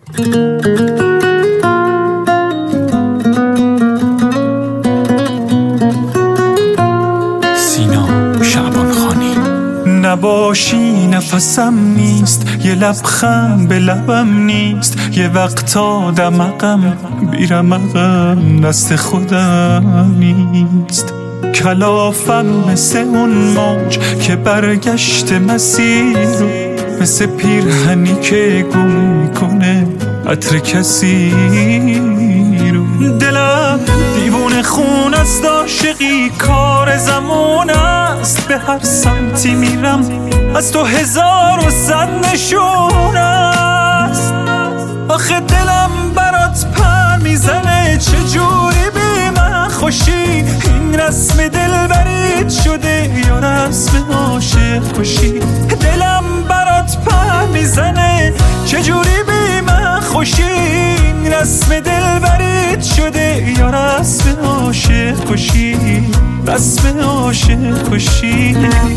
نباشی نفسم نیست، یه لبخند به لبم نیست، یه وقتا دمقم بیرمقم دست خودم نیست. کلافم مثل اون موج که برگشت مسیر رو، مثل پیرهنی که گم میکنه عطر کسی رو. دلم دیوونه خون است، عاشقی کار زمان است، به هر سمتی میرم از تو 1001 نشون است. آخه دلم برات پر میزنه، چجوری بی من خوشی؟ این رسم دلبریت شده یا رسم عاشق کشی؟ دلم برات پر میزنه، چجوری بی من خوشی؟ این رسم دلبریت شده یا رسم عاشق کشی؟ رسم عاشق کشی.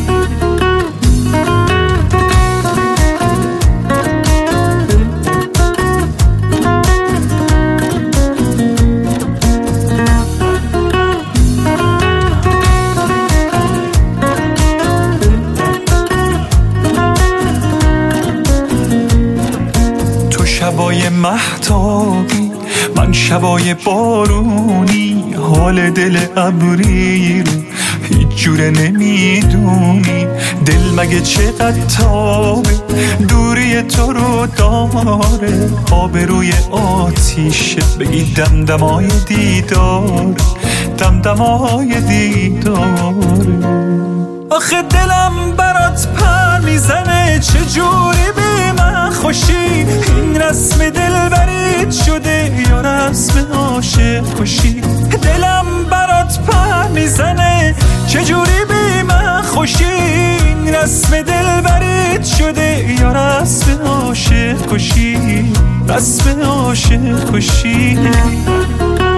شبای مهتابی، من شبای بارونی، حال دل ابری رو هیچ جوره نمیدونی. دل مگه چقدر تابه، دوری تو رو داره، آبروی آتیشه بگی دمدمای دیدار، دمدمای دیداره. آخه دلم برات پر میزنه، چجوری بی من خوشی؟ این رسم دلبریت شده یا رسم عاشق کشی؟ دلم برات پر میزنه، چجوری بی من خوشی؟ این رسم دلبریت شده یا رسم عاشق کشی؟ رسم عاشق کشی.